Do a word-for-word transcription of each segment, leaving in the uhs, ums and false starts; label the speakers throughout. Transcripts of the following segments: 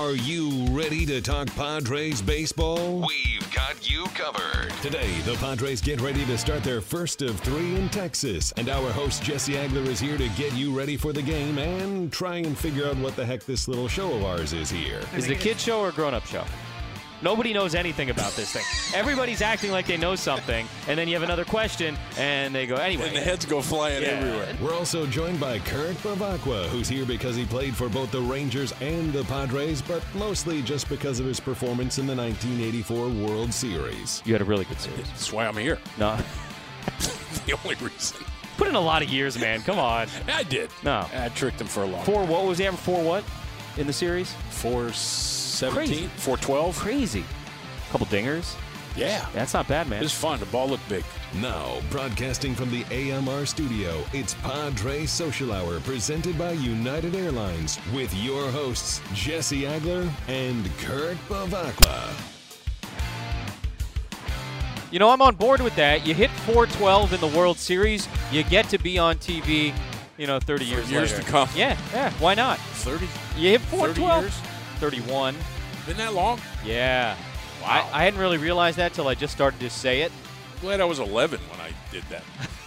Speaker 1: Are you ready to talk Padres baseball? We've got you covered. Today, the Padres get ready to start their first of three in Texas, and our host Jesse Agler is here to get you ready for the game and try and figure out what the heck this little show of ours is here.
Speaker 2: Is it a kid show or a grown-up show? Nobody knows anything about this thing. Everybody's acting like they know something, and then you have another question, and they go, anyway.
Speaker 3: And the heads go flying
Speaker 2: Yeah.
Speaker 3: everywhere.
Speaker 1: We're also joined by Kurt Bavacqua, who's here because he played for both the Rangers and the Padres, but mostly just because of his performance in the nineteen eighty-four World Series.
Speaker 2: You had a really good series.
Speaker 3: That's why I'm here.
Speaker 2: No.
Speaker 3: The only reason.
Speaker 2: Put in a lot of years, man. Come on.
Speaker 3: I did.
Speaker 2: No.
Speaker 3: I tricked him for a long
Speaker 2: Four, what was the average? Four what in the series?
Speaker 3: four seventeen,
Speaker 2: Crazy.
Speaker 3: four twelve.
Speaker 2: Crazy. Couple dingers.
Speaker 3: Yeah.
Speaker 2: That's not bad,
Speaker 3: It
Speaker 2: man.
Speaker 3: was fun. The ball looked big.
Speaker 1: Now, broadcasting from the A M R studio, it's Padres Social Hour presented by United Airlines with your hosts, Jesse Agler and Kurt Bavacqua.
Speaker 2: You know, I'm on board with that. You hit four twelve in the World Series, you get to be on T V, you know, thirty years
Speaker 3: years
Speaker 2: later.
Speaker 3: to come.
Speaker 2: Yeah, yeah, why not?
Speaker 3: thirty,
Speaker 2: You hit four
Speaker 3: thirty
Speaker 2: twelve.
Speaker 3: years?
Speaker 2: thirty-one.
Speaker 3: Been that long?
Speaker 2: Yeah.
Speaker 3: Wow.
Speaker 2: I, I hadn't really realized that till I just started to say it.
Speaker 3: Glad I was eleven when I did that.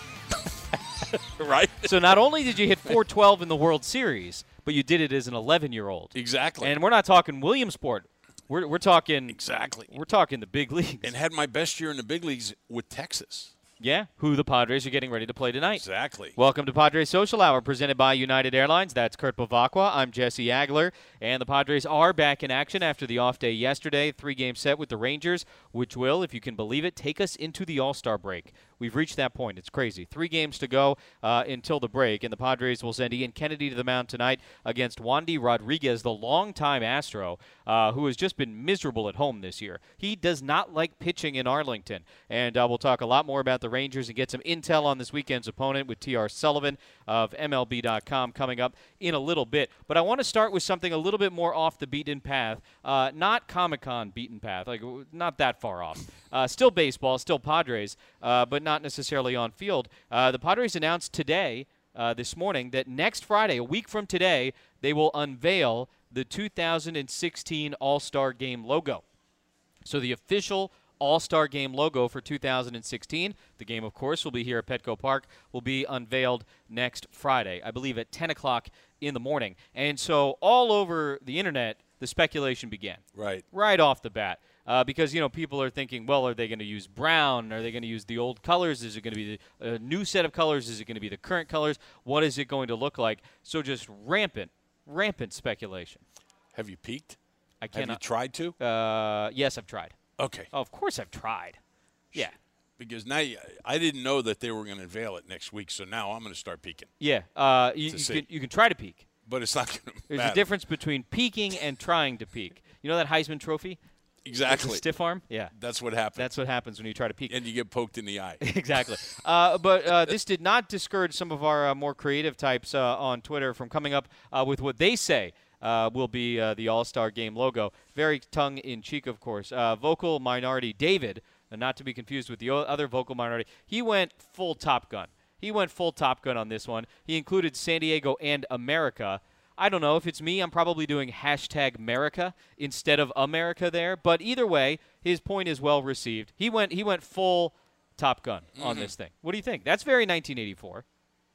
Speaker 3: Right?
Speaker 2: So not only did you hit four twelve in the World Series, but you did it as an eleven-year-old.
Speaker 3: Exactly.
Speaker 2: And we're not talking Williamsport. We're we're talking
Speaker 3: exactly.
Speaker 2: We're talking the big leagues.
Speaker 3: And had my best year in the big leagues with Texas.
Speaker 2: Yeah, who the Padres are getting ready to play tonight.
Speaker 3: Exactly.
Speaker 2: Welcome to Padres Social Hour, presented by United Airlines. That's Kurt Bavacqua. I'm Jesse Agler. And the Padres are back in action after the off day yesterday. Three-game set with the Rangers, which will, if you can believe it, take us into the All-Star break. We've reached that point. It's crazy. Three games to go uh, until the break, and the Padres will send Ian Kennedy to the mound tonight against Wandy Rodriguez, the longtime Astro, uh, who has just been miserable at home this year. He does not like pitching in Arlington, and uh, we'll talk a lot more about the Rangers and get some intel on this weekend's opponent with T R Sullivan of M L B dot com coming up in a little bit. But I want to start with something a little bit more off the beaten path, uh, not Comic-Con beaten path, like not that far off. Uh, still baseball, still Padres, uh, but not necessarily on field. Uh, the Padres announced today, uh, this morning, that next Friday, a week from today, they will unveil the two thousand sixteen All-Star Game logo. So the official All-Star Game logo for two thousand sixteen. The game, of course, will be here at Petco Park, will be unveiled next Friday, I believe at ten o'clock in the morning. And so all over the internet, the speculation began.
Speaker 3: Right.
Speaker 2: Right off the bat. Uh, because, you know, people are thinking, well, are they going to use brown? Are they going to use the old colors? Is it going to be the, a new set of colors? Is it going to be the current colors? What is it going to look like? So just rampant, rampant speculation.
Speaker 3: Have you peeked?
Speaker 2: I
Speaker 3: Have you
Speaker 2: cannot.
Speaker 3: tried to?
Speaker 2: Uh, yes, I've tried.
Speaker 3: Okay.
Speaker 2: Oh, of course I've tried. Yeah.
Speaker 3: Because now you, I didn't know that they were going to unveil it next week, so now I'm going to start peeking.
Speaker 2: Yeah. Uh, you,
Speaker 3: To
Speaker 2: you,
Speaker 3: see.
Speaker 2: can, you can try to peek.
Speaker 3: But it's not going to
Speaker 2: There's
Speaker 3: matter.
Speaker 2: a difference between peeking and trying to peek. You know that Heisman Trophy?
Speaker 3: Exactly.
Speaker 2: The stiff arm? Yeah.
Speaker 3: That's what happens.
Speaker 2: That's what happens when you try to peek.
Speaker 3: And you get poked in the eye.
Speaker 2: Exactly. Uh, but uh, this did not discourage some of our uh, more creative types uh, on Twitter from coming up uh, with what they say uh, will be uh, the All-Star Game logo. Very tongue-in-cheek, of course. Uh, vocal minority David, uh, not to be confused with the o- other vocal minority, he went full Top Gun. He went full Top Gun on this one. He included San Diego and America. I don't know. If it's me, I'm probably doing hashtag America instead of America there. But either way, his point is well received. He went he went full Top Gun on
Speaker 3: Mhm.
Speaker 2: this thing. What do you think? That's very nineteen eighty-four.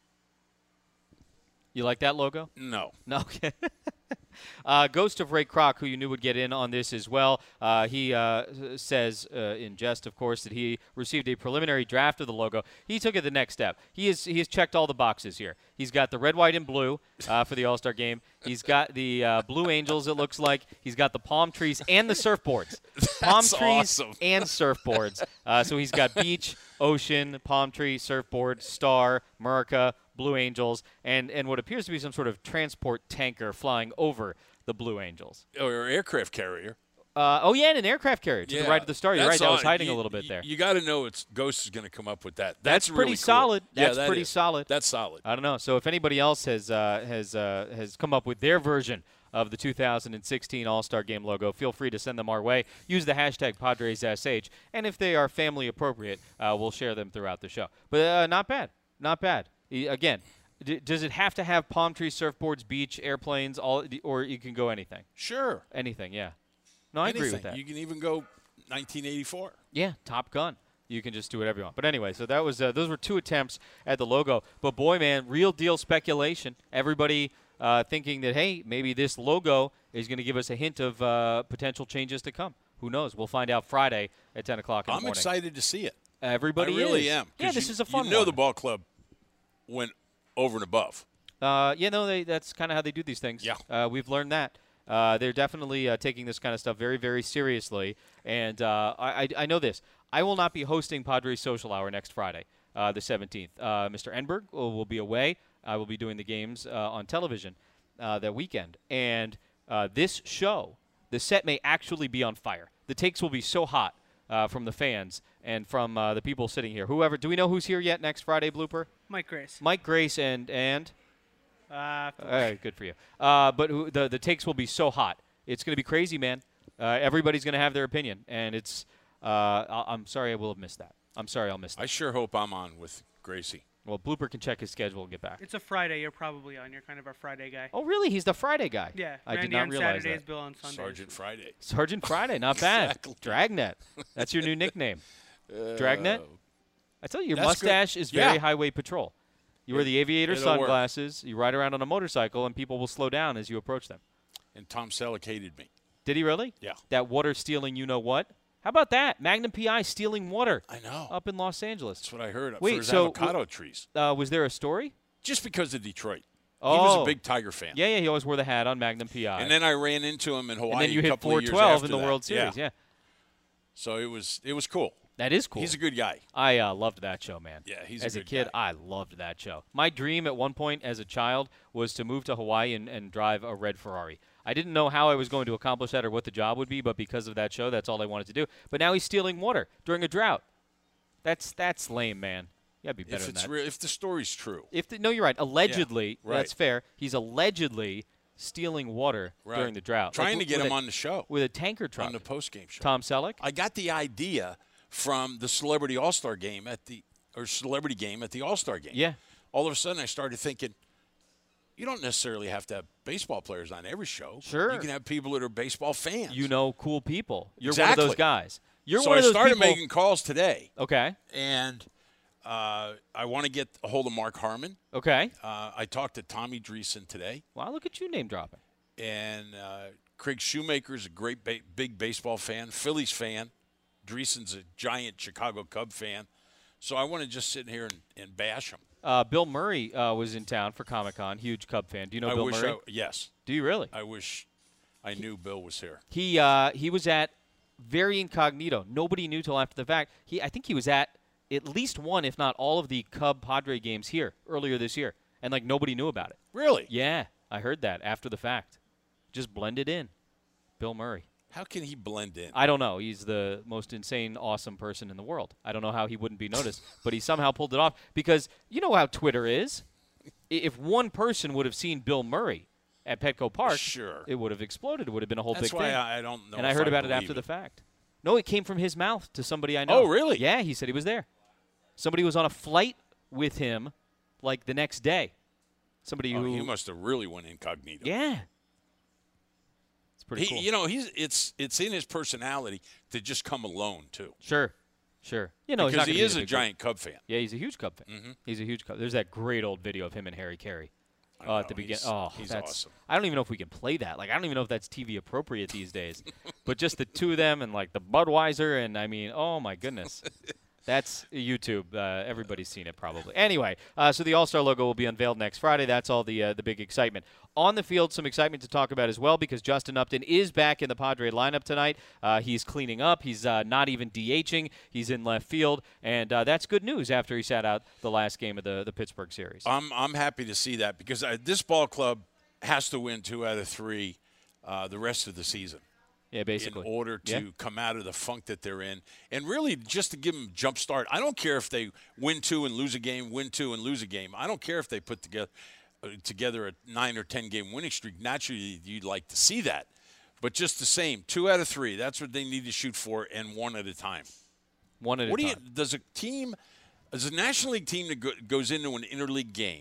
Speaker 2: You like that logo?
Speaker 3: No.
Speaker 2: No. Okay. Uh, Ghost of Ray Kroc, who you knew would get in on this as well, uh, he uh, says, uh, in jest, of course, that he received a preliminary draft of the logo. He took it the next step. He has he has checked all the boxes here. He's got the red, white, and blue uh, for the All-Star Game. He's got the uh, Blue Angels, it looks like. He's got the palm trees and the surfboards. Palm
Speaker 3: That's
Speaker 2: trees
Speaker 3: awesome.
Speaker 2: and surfboards. Uh, so he's got beach, ocean, palm tree, surfboard, star, America, Blue Angels, and, and what appears to be some sort of transport tanker flying over the Blue Angels.
Speaker 3: Or aircraft carrier.
Speaker 2: Uh, oh, yeah, and an aircraft carrier to the right of the star. You're right.
Speaker 3: that's
Speaker 2: That was
Speaker 3: on-
Speaker 2: hiding
Speaker 3: you-
Speaker 2: a little bit there.
Speaker 3: You got to know it's Ghost is going to come up with that.
Speaker 2: That's
Speaker 3: That's,
Speaker 2: pretty
Speaker 3: really cool.
Speaker 2: solid.
Speaker 3: Yeah,
Speaker 2: That's
Speaker 3: that
Speaker 2: pretty
Speaker 3: is.
Speaker 2: solid.
Speaker 3: That's solid.
Speaker 2: I don't know. So if anybody else has uh, has uh, has come up with their version of the two thousand sixteen All-Star Game logo, feel free to send them our way. Use the hashtag PadresSH, and if they are family appropriate, uh, we'll share them throughout the show. But uh, not bad. Not bad. E- Again, D- does it have to have palm trees, surfboards, beach, airplanes, all, or you can go anything?
Speaker 3: Sure.
Speaker 2: Anything, yeah. No, I
Speaker 3: Anything.
Speaker 2: agree with that.
Speaker 3: You can even go nineteen eighty-four.
Speaker 2: Yeah, Top Gun. You can just do whatever you want. But anyway, so that was uh, those were two attempts at the logo. But boy, man, real deal speculation. Everybody uh, thinking that, hey, maybe this logo is going to give us a hint of uh, potential changes to come. Who knows? We'll find out Friday at ten o'clock in
Speaker 3: I'm
Speaker 2: the morning.
Speaker 3: excited to see it.
Speaker 2: Everybody
Speaker 3: I really
Speaker 2: is.
Speaker 3: am.
Speaker 2: Yeah, this
Speaker 3: you,
Speaker 2: is a fun
Speaker 3: You know
Speaker 2: one.
Speaker 3: the ball club went over and above.
Speaker 2: Uh, yeah, no, they, that's kind of how they do these things.
Speaker 3: Yeah.
Speaker 2: Uh, we've learned that. Uh, they're definitely uh, taking this kind of stuff very, very seriously. And uh, I, I, I know this. I will not be hosting Padres Social Hour next Friday, uh, the seventeenth. Uh, Mister Enberg will, will be away. I will be doing the games uh, on television uh, that weekend. And uh, this show, the set may actually be on fire. The takes will be so hot uh, from the fans and from uh, the people sitting here. Whoever, do we know who's here yet next Friday, Blooper?
Speaker 4: Mike Grace.
Speaker 2: Mike Grace and and.
Speaker 4: Uh,
Speaker 2: All right, good for you. Uh, but who, the the takes will be so hot. It's going to be crazy, man. Uh, everybody's going to have their opinion, and it's. Uh, I- I'm sorry, I will have missed that. I'm sorry, I'll miss that.
Speaker 3: I sure hope I'm on with Gracie.
Speaker 2: Well, Blooper can check his schedule and get back.
Speaker 4: it's a Friday. You're probably on. You're kind of our Friday guy.
Speaker 2: Oh, really? He's the Friday guy.
Speaker 4: Yeah.
Speaker 2: I
Speaker 4: Randy
Speaker 2: did not
Speaker 4: on
Speaker 2: realize
Speaker 4: Saturdays,
Speaker 2: that.
Speaker 4: Bill on Sundays.
Speaker 3: Sergeant Friday.
Speaker 2: Sergeant Friday, not bad.
Speaker 3: Exactly.
Speaker 2: Dragnet. That's your new nickname. Dragnet. I tell you, your
Speaker 3: That's good.
Speaker 2: mustache is very
Speaker 3: Yeah.
Speaker 2: highway patrol. You wear the aviator
Speaker 3: It'll work.
Speaker 2: sunglasses. You ride around on a motorcycle, and people will slow down as you approach them.
Speaker 3: And Tom Selleck hated me.
Speaker 2: Did he really?
Speaker 3: Yeah.
Speaker 2: That water stealing, you know what? How about that? Magnum P I stealing water
Speaker 3: I know.
Speaker 2: up in Los Angeles.
Speaker 3: That's what I heard.
Speaker 2: Wait,
Speaker 3: for his
Speaker 2: so
Speaker 3: avocado trees.
Speaker 2: Uh, was there a story?
Speaker 3: Just because of Detroit.
Speaker 2: Oh.
Speaker 3: He was a big Tiger fan.
Speaker 2: Yeah, yeah. He always wore the hat on Magnum P I.
Speaker 3: And then I ran into him in Hawaii
Speaker 2: And then you
Speaker 3: a
Speaker 2: hit
Speaker 3: couple
Speaker 2: four
Speaker 3: of years
Speaker 2: twelve
Speaker 3: after
Speaker 2: in the
Speaker 3: that.
Speaker 2: World Series.
Speaker 3: Yeah.
Speaker 2: Yeah.
Speaker 3: So it was it was cool.
Speaker 2: That is cool.
Speaker 3: He's a good guy.
Speaker 2: I uh, loved that show, man.
Speaker 3: Yeah, he's a
Speaker 2: As a,
Speaker 3: good
Speaker 2: kid,
Speaker 3: guy.
Speaker 2: I loved that show. My dream at one point as a child was to move to Hawaii and, and drive a red Ferrari. I didn't know how I was going to accomplish that or what the job would be, but because of that show, that's all I wanted to do. But now he's stealing water during a drought. That's that's lame, man. You gotta be better
Speaker 3: If
Speaker 2: than
Speaker 3: it's
Speaker 2: that.
Speaker 3: real, if the story's true.
Speaker 2: If the, no, you're right. Allegedly,
Speaker 3: right.
Speaker 2: that's fair. He's allegedly stealing water
Speaker 3: Right.
Speaker 2: during the drought,
Speaker 3: Trying
Speaker 2: Like,
Speaker 3: to get
Speaker 2: with
Speaker 3: him
Speaker 2: a-
Speaker 3: on the show.
Speaker 2: with a tanker truck.
Speaker 3: On the post-game show.
Speaker 2: Tom Selleck.
Speaker 3: I got the idea from the Celebrity All-Star game at the or Celebrity game at the All-Star game.
Speaker 2: Yeah.
Speaker 3: All of a sudden I started thinking, you don't necessarily have to have baseball players on every show.
Speaker 2: Sure.
Speaker 3: You can have people that are baseball fans.
Speaker 2: You know, cool people. You're
Speaker 3: Exactly.
Speaker 2: one of those guys. You're
Speaker 3: so
Speaker 2: one
Speaker 3: I
Speaker 2: of those
Speaker 3: started
Speaker 2: people.
Speaker 3: making calls today,
Speaker 2: Okay.
Speaker 3: and uh, I want to get a hold of Mark Harmon.
Speaker 2: Okay.
Speaker 3: Uh, I talked to Tommy Dreesen today,
Speaker 2: Wow, look at you name dropping.
Speaker 3: and uh, Craig Shoemaker's a great ba- big baseball fan, Phillies fan. Dreesen's a giant Chicago Cub fan. So I want to just sit here and, and bash him.
Speaker 2: Uh, Bill Murray uh, was in town for Comic-Con. Huge Cub fan. Do you know
Speaker 3: I
Speaker 2: Bill
Speaker 3: wish
Speaker 2: Murray?
Speaker 3: I, yes,
Speaker 2: Do you really?
Speaker 3: I wish I knew Bill was here.
Speaker 2: He uh, he was at very incognito. Nobody knew till after the fact. He I think he was at at least one, if not all, of the Cub Padre games here earlier this year, and like nobody knew about it.
Speaker 3: Really?
Speaker 2: Yeah, I heard that after the fact. Just blended in. Bill Murray.
Speaker 3: How can he blend in?
Speaker 2: I don't know. He's the most insane, awesome person in the world. I don't know how he wouldn't be noticed, but he somehow pulled it off because you know how Twitter is. I- If one person would have seen Bill Murray at Petco Park,
Speaker 3: Sure.
Speaker 2: it would have exploded. It would have been a whole
Speaker 3: That's
Speaker 2: big
Speaker 3: why
Speaker 2: thing.
Speaker 3: I, I don't know.
Speaker 2: and I
Speaker 3: if
Speaker 2: heard about it
Speaker 3: believe
Speaker 2: after the fact. No, it came from his mouth to somebody I know.
Speaker 3: Oh, really?
Speaker 2: Yeah, he said he was there. Somebody was on a flight with him, like the next day. Somebody
Speaker 3: Oh,
Speaker 2: who,
Speaker 3: he must have really went incognito.
Speaker 2: yeah, it's pretty
Speaker 3: He,
Speaker 2: cool.
Speaker 3: You know, he's it's it's in his personality to just come alone too.
Speaker 2: Sure, sure. You know, he's
Speaker 3: because
Speaker 2: not
Speaker 3: he
Speaker 2: gonna
Speaker 3: is
Speaker 2: be
Speaker 3: a
Speaker 2: big
Speaker 3: giant Cub fan.
Speaker 2: Yeah, he's a huge Cub fan.
Speaker 3: Mm-hmm.
Speaker 2: He's a huge Cub. There's that great old video of him and Harry Carey.
Speaker 3: I
Speaker 2: Uh, at
Speaker 3: know,
Speaker 2: the beginning.
Speaker 3: he's-
Speaker 2: Oh,
Speaker 3: he's
Speaker 2: that's,
Speaker 3: awesome.
Speaker 2: I don't even know if we can play that. Like, I don't even know if that's T V appropriate these days. But just the two of them and like the Budweiser and I mean, oh my goodness. That's YouTube. Uh, everybody's seen it probably. Anyway, uh, so the All-Star logo will be unveiled next Friday. That's all the uh, the big excitement. On the field, some excitement to talk about as well because Justin Upton is back in the Padre lineup tonight. Uh, he's cleaning up. He's uh, not even DHing. He's in left field, and uh, that's good news after he sat out the last game of the, the Pittsburgh series.
Speaker 3: I'm I'm happy to see that because I, this ball club has to win two out of three uh, the rest of the season.
Speaker 2: Yeah, basically.
Speaker 3: In order to
Speaker 2: Yeah.
Speaker 3: come out of the funk that they're in, and really just to give them a jump start. I don't care if they win two and lose a game, win two and lose a game. I don't care if they put together uh, together a nine or ten game winning streak. Naturally, you'd like to see that, but just the same, two out of three. That's what they need to shoot for, and one at a time.
Speaker 2: One at
Speaker 3: What
Speaker 2: a
Speaker 3: do you?
Speaker 2: time.
Speaker 3: Does a team, does a National League team that go, goes into an interleague game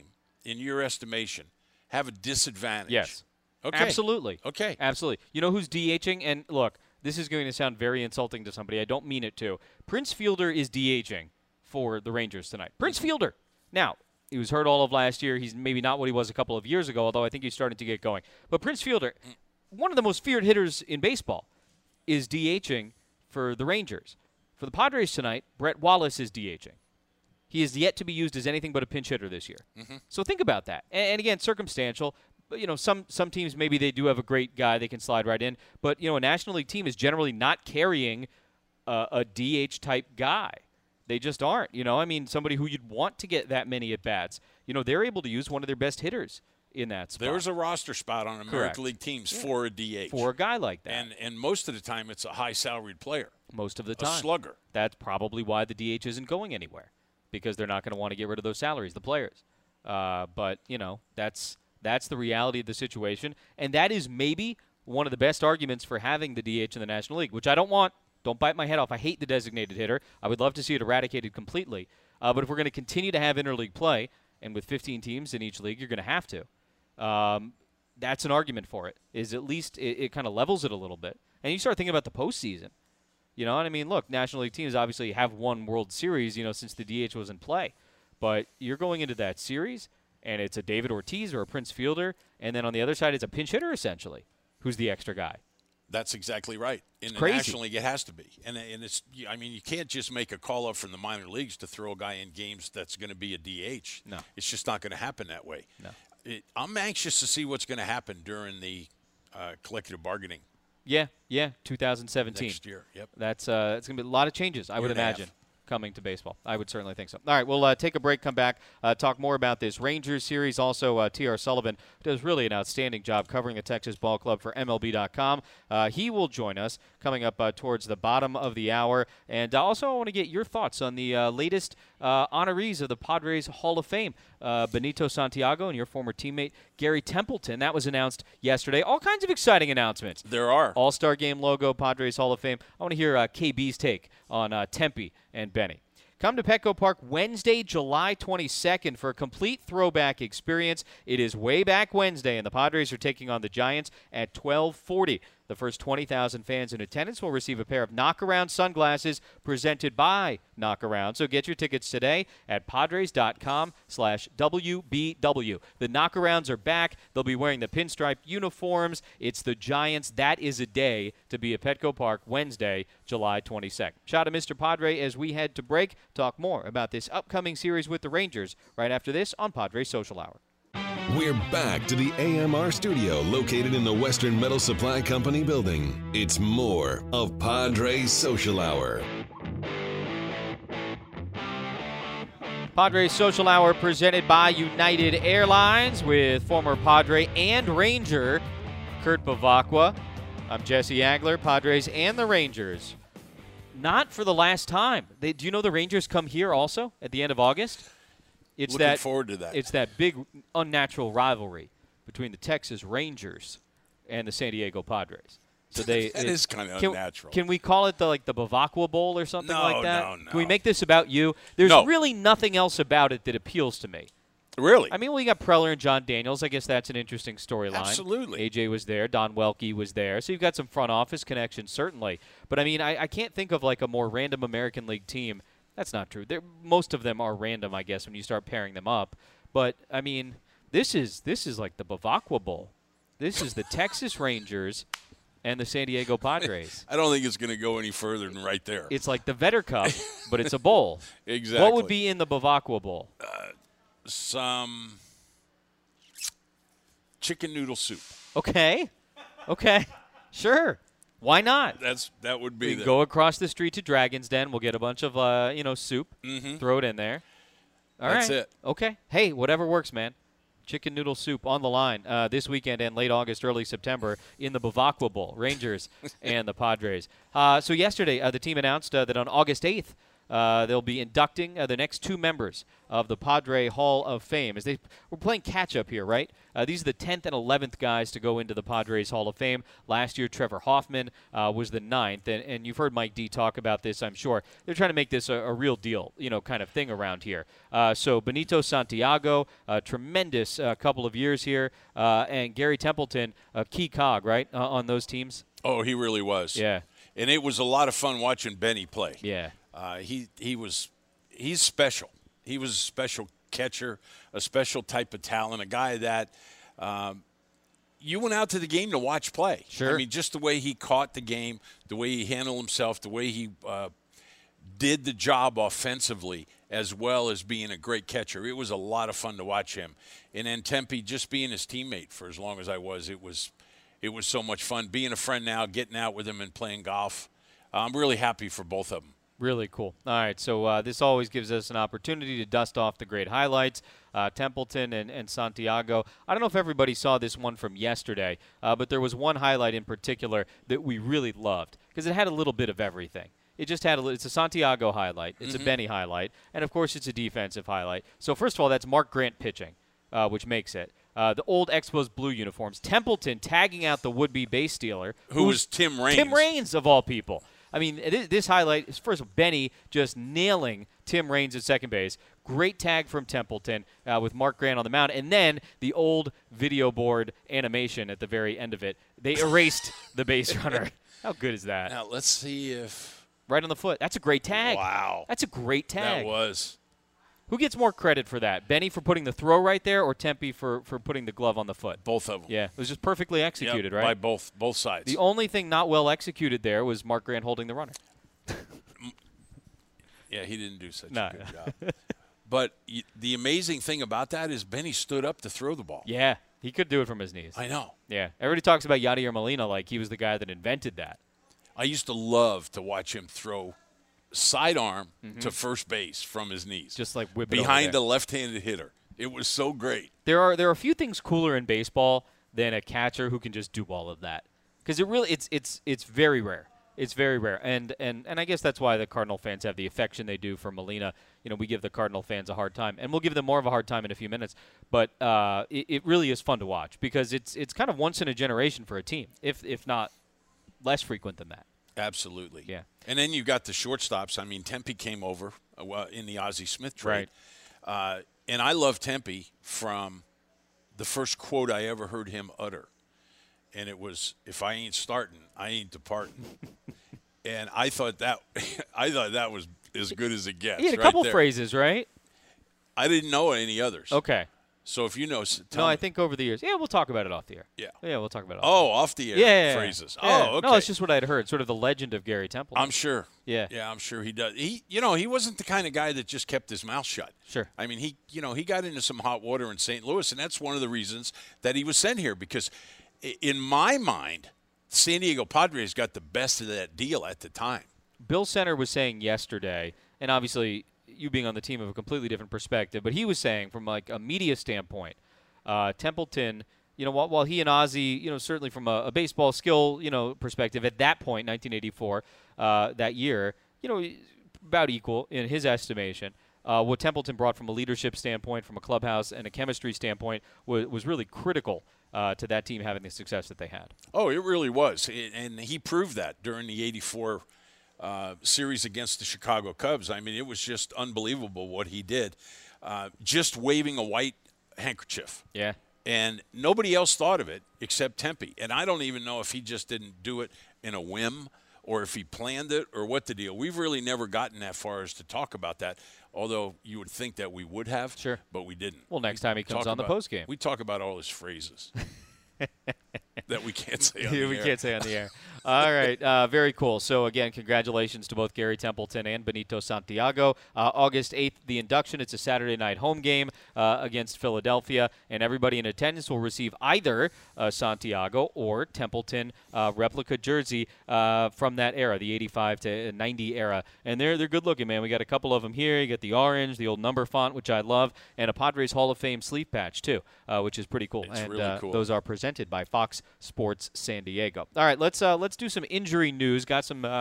Speaker 3: in your estimation, have a disadvantage?
Speaker 2: Yes.
Speaker 3: Okay.
Speaker 2: Absolutely.
Speaker 3: Okay.
Speaker 2: Absolutely. You know who's DHing? And look, this is going to sound very insulting to somebody. I don't mean it to. Prince Fielder is DHing for the Rangers tonight. Prince Fielder. Now, he was hurt all of last year. He's maybe not what he was a couple of years ago, although I think he's starting to get going. But Prince Fielder, one of the most feared hitters in baseball, is DHing for the Rangers. For the Padres tonight, Brett Wallace is DHing. He is yet to be used as anything but a pinch hitter this year. Mm-hmm. So think about that. And, and again, circumstantial. But, you know, some some teams, maybe they do have a great guy they can slide right in. But, you know, a National League team is generally not carrying a, a D H-type guy. They just aren't. You know, I mean, somebody who you'd want to get that many at-bats. You know, they're able to use one of their best hitters in that spot.
Speaker 3: There's a roster spot on American
Speaker 2: Correct.
Speaker 3: League teams yeah. for a D H.
Speaker 2: For a guy like that.
Speaker 3: And and most of the time, it's a high-salaried player.
Speaker 2: Most of the time.
Speaker 3: A slugger.
Speaker 2: That's probably why the D H isn't going anywhere, because they're not going to want to get rid of those salaries, the players. Uh, but, you know, that's that's the reality of the situation. And that is maybe one of the best arguments for having the D H in the National League, which I don't want. Don't bite my head off. I hate the designated hitter. I would love to see it eradicated completely. Uh, but if we're going to continue to have interleague play, and with fifteen teams in each league, you're going to have to. Um, that's an argument for it, is at least it, it kind of levels it a little bit. And you start thinking about the postseason. You know what I mean? Look, National League teams obviously have won World Series, you know, since the D H was in play. But you're going into that series, and it's a David Ortiz or a Prince Fielder, and then on the other side it's a pinch hitter, essentially, who's the extra guy.
Speaker 3: That's exactly right. In the
Speaker 2: crazy.
Speaker 3: National League, it has to be. And and it's I mean, you can't just make a call up from the minor leagues to throw a guy in games that's going to be a D H.
Speaker 2: No.
Speaker 3: It's just not going to happen that way.
Speaker 2: No.
Speaker 3: It, I'm anxious to see what's going to happen during the uh, collective bargaining
Speaker 2: Yeah, yeah, two thousand seventeen.
Speaker 3: next year. Yep.
Speaker 2: That's uh, it's going to be a lot of changes, I
Speaker 3: Year
Speaker 2: would
Speaker 3: and a half.
Speaker 2: imagine, coming to baseball. I would certainly think so. All right, we'll uh, take a break, come back, uh, talk more about this Rangers series. Also, uh, T R Sullivan does really an outstanding job covering the Texas Ball Club for M L B dot com. Uh, he will join us coming up uh, towards the bottom of the hour. And uh, also, I want to get your thoughts on the uh, latest uh, honorees of the Padres Hall of Fame. Uh, Benito Santiago and your former teammate Gary Templeton. That was announced yesterday. All kinds of exciting announcements.
Speaker 3: There are.
Speaker 2: All-Star Game logo, Padres Hall of Fame. I want to hear uh, K B's take on uh, Tempe and Benny. Come to Petco Park Wednesday, July twenty-second for a complete throwback experience. It is way back Wednesday, and the Padres are taking on the Giants at twelve forty. The first twenty thousand fans in attendance will receive a pair of Knockaround sunglasses presented by Knockaround. So get your tickets today at Padres.com slash WBW. The Knockarounds are back. They'll be wearing the pinstripe uniforms. It's the Giants. That is a day to be at Petco Park Wednesday, July twenty-second. Shout out to Mister Padre as we head to break. Talk more about this upcoming series with the Rangers right after this on Padres Social Hour.
Speaker 1: We're back to the A M R studio located in the Western Metal Supply Company building. It's more of Padres Social Hour.
Speaker 2: Padres Social Hour presented by United Airlines with former Padre and Ranger Kurt Bevacqua. I'm Jesse Agler. Padres and the Rangers. Not for the last time. They, do you know the Rangers come here also at the end of August? It's
Speaker 3: Looking
Speaker 2: that,
Speaker 3: forward to that.
Speaker 2: It's that big unnatural rivalry between the Texas Rangers and the San Diego Padres. So they
Speaker 3: that
Speaker 2: it,
Speaker 3: is kind of
Speaker 2: can,
Speaker 3: unnatural.
Speaker 2: Can we call it the like the Bevacqua Bowl or something
Speaker 3: No,
Speaker 2: like that?
Speaker 3: no, no.
Speaker 2: Can we make this about you? There's
Speaker 3: No.
Speaker 2: really nothing else about it that appeals to me.
Speaker 3: Really?
Speaker 2: I mean, we got Preller and John Daniels. I guess that's an interesting storyline.
Speaker 3: Absolutely.
Speaker 2: A J was there. Don Welke was there. So you've got some front office connections, certainly. But, I mean, I, I can't think of like a more random American League team. That's not true. They're, most of them are random, I guess, when you start pairing them up. But, I mean, this is this is like the Bevacqua Bowl. This is the Texas Rangers and the San Diego Padres.
Speaker 3: I don't think it's going to go any further than right there.
Speaker 2: It's like the Vetter Cup, but it's a bowl.
Speaker 3: Exactly.
Speaker 2: What would be in the Bevacqua Bowl?
Speaker 3: Uh, some chicken noodle soup.
Speaker 2: Okay. Okay. Sure. Why not?
Speaker 3: That's that would be
Speaker 2: We
Speaker 3: the,
Speaker 2: go across the street to Dragon's Den. We'll get a bunch of, uh, you know, soup.
Speaker 3: Mhm.
Speaker 2: Throw it in there. All
Speaker 3: That's
Speaker 2: right.
Speaker 3: it.
Speaker 2: Okay. Hey, whatever works, man. Chicken noodle soup on the line uh, this weekend and late August, early September in the Bevacqua Bowl, Rangers and the Padres. Uh, so yesterday, uh, the team announced uh, that on August eighth, uh, they'll be inducting uh, the next two members of the Padre Hall of Fame. As they we're playing catch-up here, right? Uh, these are the tenth and eleventh guys to go into the Padres Hall of Fame. Last year, Trevor Hoffman uh, was the ninth, and, and you've heard Mike D talk about this, I'm sure. They're trying to make this a, a real deal, you know, kind of thing around here. Uh, so Benito Santiago, a tremendous uh, couple of years here, uh, and Gary Templeton, a key cog, right, uh, on those teams?
Speaker 3: Oh, he really was.
Speaker 2: Yeah.
Speaker 3: And it was a lot of fun watching Benny play.
Speaker 2: Yeah.
Speaker 3: Uh, he he was he's special. He was a special catcher, a special type of talent, a guy that um, you went out to the game to watch play.
Speaker 2: Sure.
Speaker 3: I mean, just the way he caught the game, the way he handled himself, the way he uh, did the job offensively, as well as being a great catcher. It was a lot of fun to watch him. And then Tempe, just being his teammate for as long as I was, it was it was so much fun. Being a friend now, getting out with him and playing golf. I'm really happy for both of them.
Speaker 2: Really cool. All right, so uh, this always gives us an opportunity to dust off the great highlights. Uh, Templeton and, and Santiago. I don't know if everybody saw this one from yesterday, uh, but there was one highlight in particular that we really loved because it had a little bit of everything. It just had a little, it's a Santiago highlight, it's mm-hmm. a Benny highlight, and of course it's a defensive highlight. So first of all, that's Mark Grant pitching, uh, which makes it. Uh, the old Expos blue uniforms. Templeton tagging out the would-be base stealer.
Speaker 3: Who was Tim Raines.
Speaker 2: Tim Raines, of all people. I mean, it, this highlight is first of all, Benny just nailing Tim Raines at second base. Great tag from Templeton uh, with Mark Grant on the mound. And then the old video board animation at the very end of it. They erased the base runner. How good is that?
Speaker 3: Now, let's see if...
Speaker 2: Right on the foot. That's a great tag.
Speaker 3: Wow.
Speaker 2: That's a great tag.
Speaker 3: That was.
Speaker 2: Who gets more credit for that? Benny for putting the throw right there or Tempe for, for putting the glove on the foot?
Speaker 3: Both of them.
Speaker 2: Yeah, it was just perfectly executed,
Speaker 3: yep,
Speaker 2: right?
Speaker 3: By both both sides.
Speaker 2: The only thing not well executed there was Mark Grant holding the runner.
Speaker 3: Yeah, he didn't do such
Speaker 2: no.
Speaker 3: a good job. But y- the amazing thing about that is Benny stood up to throw the ball.
Speaker 2: Yeah, he could do it from his knees.
Speaker 3: I know.
Speaker 2: Yeah, everybody talks about Yadier Molina like he was the guy that invented that.
Speaker 3: I used to love to watch him throw sidearm mm-hmm. to first base from his knees.
Speaker 2: Just like whip it
Speaker 3: behind a left-handed hitter. It was so great.
Speaker 2: There are there are a few things cooler in baseball than a catcher who can just do all of that. Because it really it's it's it's very rare. It's very rare. And, and and I guess that's why the Cardinal fans have the affection they do for Molina. You know, we give the Cardinal fans a hard time. And we'll give them more of a hard time in a few minutes. But uh, it, it really is fun to watch because it's it's kind of once in a generation for a team, if if not less frequent than that.
Speaker 3: Absolutely.
Speaker 2: Yeah.
Speaker 3: And then you got the shortstops. I mean, Tempe came over uh, in the Ozzie Smith trade.
Speaker 2: Right.
Speaker 3: Uh, and I love Tempe from the first quote I ever heard him utter. And it was, if I ain't starting, I ain't departing. And I thought that I thought that was as good as it gets.
Speaker 2: He had a
Speaker 3: right
Speaker 2: couple
Speaker 3: there.
Speaker 2: phrases, right?
Speaker 3: I didn't know any others.
Speaker 2: Okay.
Speaker 3: So if you know, tell
Speaker 2: no,
Speaker 3: me.
Speaker 2: I think over the years. Yeah, we'll talk about it off the air.
Speaker 3: Yeah.
Speaker 2: Yeah, we'll talk about it. Off
Speaker 3: Oh,
Speaker 2: the air.
Speaker 3: off the air
Speaker 2: yeah, yeah,
Speaker 3: phrases.
Speaker 2: Yeah.
Speaker 3: Oh, okay.
Speaker 2: No, it's just what I'd heard. Sort of the legend of Gary Temple.
Speaker 3: I'm sure.
Speaker 2: Yeah.
Speaker 3: Yeah, I'm sure he does. He, you know, he wasn't the kind of guy that just kept his mouth shut.
Speaker 2: Sure.
Speaker 3: I mean, he, you know, he got into some hot water in Saint Louis, and that's one of the reasons that he was sent here because, in my mind, San Diego Padres got the best of that deal at the time.
Speaker 2: Bill Center was saying yesterday, and obviously you being on the team have a completely different perspective, but he was saying from like a media standpoint, uh, Templeton, you know, while, while he and Ozzie, you know, certainly from a, a baseball skill, you know, perspective at that point, nineteen eighty-four, uh, that year, you know, about equal in his estimation. Uh, what Templeton brought from a leadership standpoint, from a clubhouse and a chemistry standpoint, was, was really critical uh, to that team having the success that they had.
Speaker 3: Oh, it really was, and he proved that during the eighty-four uh, series against the Chicago Cubs. I mean, it was just unbelievable what he did, uh, just waving a white handkerchief.
Speaker 2: Yeah.
Speaker 3: And nobody else thought of it except Tempe. And I don't even know if he just didn't do it in a whim or if he planned it or what the deal. We've really never gotten that far as to talk about that, although you would think that we would have.
Speaker 2: Sure.
Speaker 3: But we didn't.
Speaker 2: Well, next time he comes
Speaker 3: Talk
Speaker 2: on the
Speaker 3: about-
Speaker 2: post game.
Speaker 3: We talk about all his phrases that we can't say on the
Speaker 2: we
Speaker 3: air.
Speaker 2: can't say on the air. All right, uh, very cool. So, again, congratulations to both Gary Templeton and Benito Santiago. Uh, August eighth, the induction. It's a Saturday night home game uh, against Philadelphia, and everybody in attendance will receive either uh, Santiago or Templeton uh, replica jersey uh, from that era, the eighty-five to ninety era. And they're, they're good looking, man. We got a couple of them here. You got the orange, the old number font, which I love, and a Padres Hall of Fame sleeve patch, too, uh, which is pretty cool.
Speaker 3: It's
Speaker 2: and
Speaker 3: really
Speaker 2: uh,
Speaker 3: cool.
Speaker 2: those are presented by Fox Sports San Diego. All right, let's uh, let's do some injury news. Got some uh,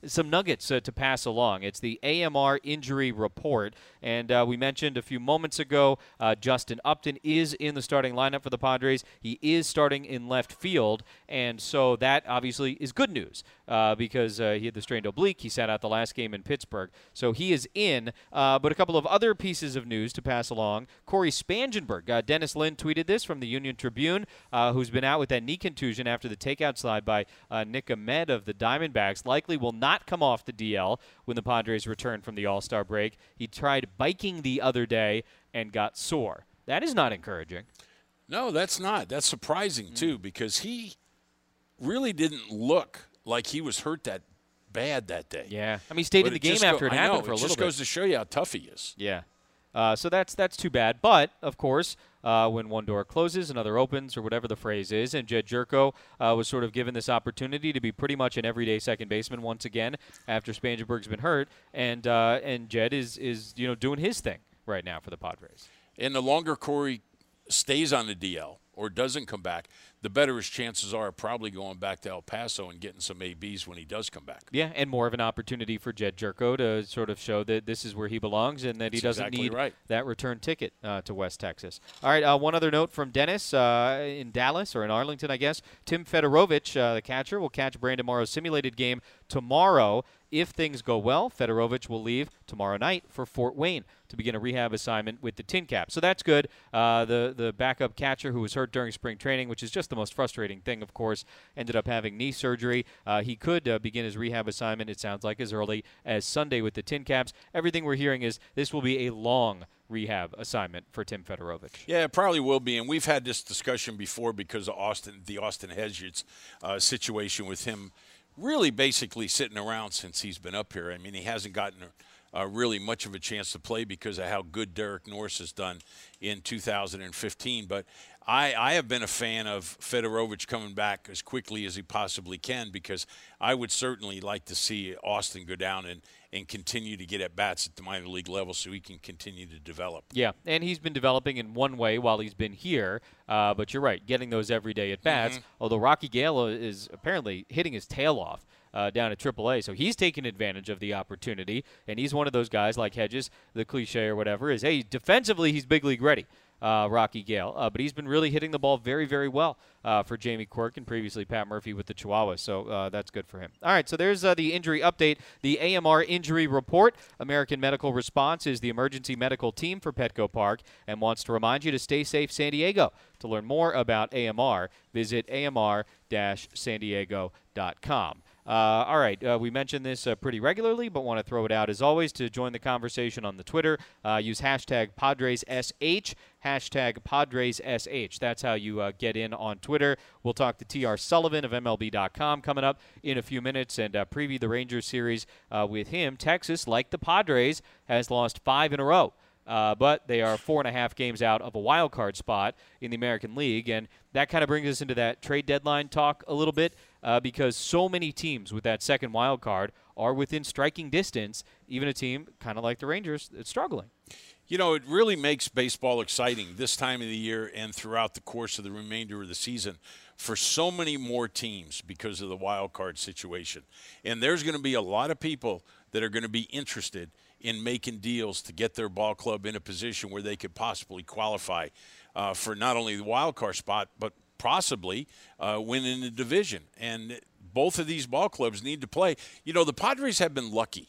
Speaker 2: some nuggets uh, to pass along. It's the A M R injury report, and uh, we mentioned a few moments ago uh, Justin Upton is in the starting lineup for the Padres. He is starting in left field, and so that obviously is good news uh, because uh, he had the strained oblique. He sat out the last game in Pittsburgh, so he is in. Uh, but a couple of other pieces of news to pass along. Corey Spangenberg, uh, Dennis Lynn tweeted this from the Union Tribune, uh, who's been out with that knee contusion after the takeout slide by uh, Nick Ahmed of the Diamondbacks, likely will not come off the D L when the Padres return from the All-Star break. He tried biking the other day and got sore. That is not encouraging.
Speaker 3: No, that's not. That's surprising, mm. too, because he really didn't look like he was hurt that bad that day.
Speaker 2: Yeah. I mean, he stayed
Speaker 3: but
Speaker 2: in the game after
Speaker 3: go,
Speaker 2: it happened
Speaker 3: know,
Speaker 2: for a
Speaker 3: it
Speaker 2: little bit.
Speaker 3: It just goes to show you how tough he is.
Speaker 2: Yeah. Uh, so that's that's too bad. But, of course, uh, when one door closes, another opens, or whatever the phrase is. And Jed Jerko uh, was sort of given this opportunity to be pretty much an everyday second baseman once again after Spangenberg's been hurt. And uh, and Jed is, is you know doing his thing right now for the Padres.
Speaker 3: And the longer Corey stays on the D L or doesn't come back, the better his chances are probably going back to El Paso and getting some A Bs when he does come back.
Speaker 2: Yeah, and more of an opportunity for Jed Jerko to sort of show that this is where he belongs and that he
Speaker 3: That's
Speaker 2: doesn't
Speaker 3: exactly
Speaker 2: need
Speaker 3: right.
Speaker 2: that return ticket uh, to West Texas. All right, uh, one other note from Dennis uh, in Dallas, or in Arlington, I guess. Tim Fedorovich, uh, the catcher, will catch Brandon Morrow's simulated game tomorrow. If things go well, Fedorovich will leave tomorrow night for Fort Wayne to begin a rehab assignment with the Tin Cap. So that's good. Uh, the, the backup catcher who was hurt during spring training, which is just the most frustrating thing, of course, ended up having knee surgery. Uh, he could uh, begin his rehab assignment, it sounds like, as early as Sunday with the Tin Caps. Everything we're hearing is this will be a long rehab assignment for Tim Fedorovich.
Speaker 3: Yeah, it probably will be, and we've had this discussion before because of Austin, the Austin Hedges uh, situation with him really basically sitting around since he's been up here. I mean, he hasn't gotten uh, really much of a chance to play because of how good Derek Norris has done in two thousand fifteen. But I, I have been a fan of Fedorovich coming back as quickly as he possibly can because I would certainly like to see Austin go down and, and continue to get at bats at the minor league level so he can continue to develop.
Speaker 2: Yeah, and he's been developing in one way while he's been here, uh, but you're right, getting those everyday at bats, mm-hmm. although Rocky Gale is apparently hitting his tail off uh, down at triple A, so he's taking advantage of the opportunity, and he's one of those guys like Hedges, the cliche or whatever, is, hey, defensively he's big league ready. Uh, Rocky Gale. Uh, but he's been really hitting the ball very, very well uh, for Jamie Quirk and previously Pat Murphy with the Chihuahuas. So uh, that's good for him. All right, so there's uh, the injury update. The A M R injury report. American Medical Response is the emergency medical team for Petco Park and wants to remind you to stay safe San Diego. To learn more about A M R, visit A M R San Diego dot com. Uh, all right, uh, we mention this uh, pretty regularly, but want to throw it out as always. To join the conversation on the Twitter, uh, use hashtag PadresSH, hashtag PadresSH. That's how you uh, get in on Twitter. We'll talk to T R Sullivan of M L B dot com coming up in a few minutes and uh, preview the Rangers series uh, with him. Texas, like the Padres, has lost five in a row. Uh, but they are four and a half games out of a wild card spot in the American League, and that kind of brings us into that trade deadline talk a little bit uh, because so many teams with that second wild card are within striking distance, even a team kind of like the Rangers that's struggling.
Speaker 3: You know, it really makes baseball exciting this time of the year and throughout the course of the remainder of the season for so many more teams because of the wild card situation. And there's going to be a lot of people that are going to be interested in making deals to get their ball club in a position where they could possibly qualify uh, for not only the wild card spot, but possibly uh, win in the division. And both of these ball clubs need to play. You know, the Padres have been lucky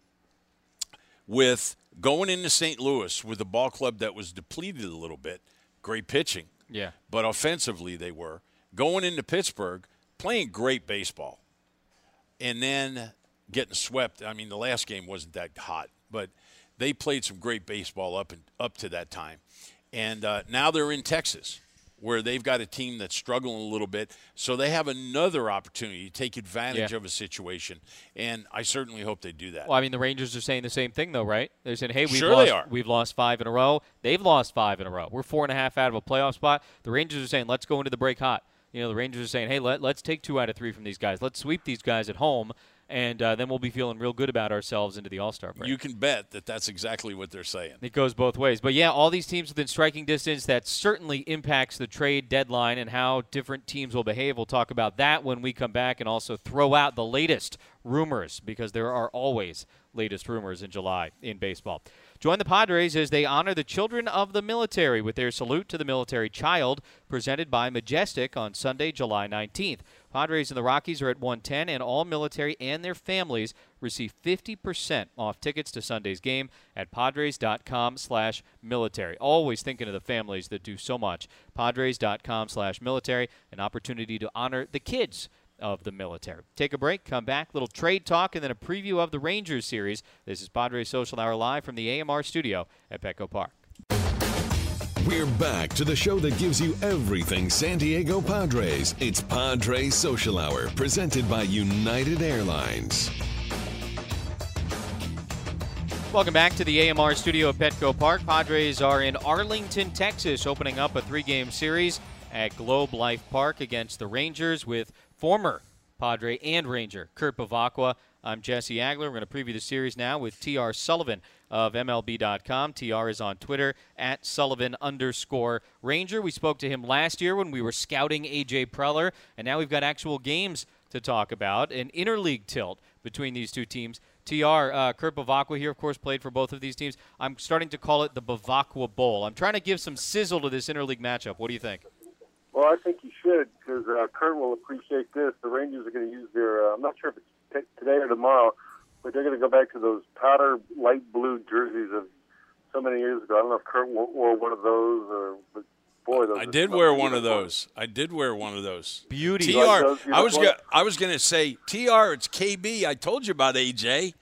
Speaker 3: with going into Saint Louis with a ball club that was depleted a little bit, great pitching,
Speaker 2: yeah,
Speaker 3: but offensively they were. Going into Pittsburgh, playing great baseball, and then getting swept. I mean, the last game wasn't that hot, but they played some great baseball up and up to that time. And uh, now they're in Texas, where they've got a team that's struggling a little bit. So they have another opportunity to take advantage
Speaker 2: yeah.
Speaker 3: of a situation, and I certainly hope they do that.
Speaker 2: Well, I mean, the Rangers are saying the same thing, though, right? They're saying, hey, we've,
Speaker 3: sure
Speaker 2: lost,
Speaker 3: they are.
Speaker 2: we've lost five in a row. They've lost five in a row. We're four and a half out of a playoff spot. The Rangers are saying, let's go into the break hot. You know, the Rangers are saying, hey, let, let's take two out of three from these guys. Let's sweep these guys at home and uh, then we'll be feeling real good about ourselves into the All-Star break.
Speaker 3: You can bet that that's exactly what they're saying.
Speaker 2: It goes both ways. But, yeah, all these teams within striking distance, that certainly impacts the trade deadline and how different teams will behave. We'll talk about that when we come back and also throw out the latest rumors, because there are always latest rumors in July in baseball. Join the Padres as they honor the children of the military with their Salute to the Military Child, presented by Majestic on Sunday, July nineteenth. Padres and the Rockies are at one ten, and all military and their families receive fifty percent off tickets to Sunday's game at padres.com slash military. Always thinking of the families that do so much. Padres.com slash military, an opportunity to honor the kids of the military. Take a break, come back, little trade talk, and then a preview of the Rangers series. This is Padres Social Hour live from the A M R studio at Petco Park.
Speaker 1: We're back to the show that gives you everything San Diego Padres. It's Padres Social Hour, presented by United Airlines.
Speaker 2: Welcome back to the A M R studio at Petco Park. Padres are in Arlington, Texas, opening up a three-game series at Globe Life Park against the Rangers with former Padre and Ranger Kurt Bevacqua. I'm Jesse Agler. We're going to preview the series now with T R Sullivan of M L B dot com. T R is on Twitter at Sullivan underscore Ranger. We spoke to him last year when we were scouting A J Preller, and now we've got actual games to talk about. An interleague tilt between these two teams. T R, uh, Kurt Bevacqua here, of course, played for both of these teams. I'm starting to call it the Bevacqua Bowl. I'm trying to give some sizzle to this interleague matchup. What do you think?
Speaker 5: Well, I think you should, because uh, Kurt will appreciate this. The Rangers are going to use their, uh, I'm not sure if it's t- today or tomorrow, but they're going to go back to those powder light blue jerseys of so many years ago. I don't know if Kurt wore, wore one of those, or, but boy, those
Speaker 3: I did wear one of those. I did wear one of those.
Speaker 2: Beauty.
Speaker 3: T R,
Speaker 5: Like
Speaker 3: I was go- I was going to say, T R, it's K B. I told you about A J.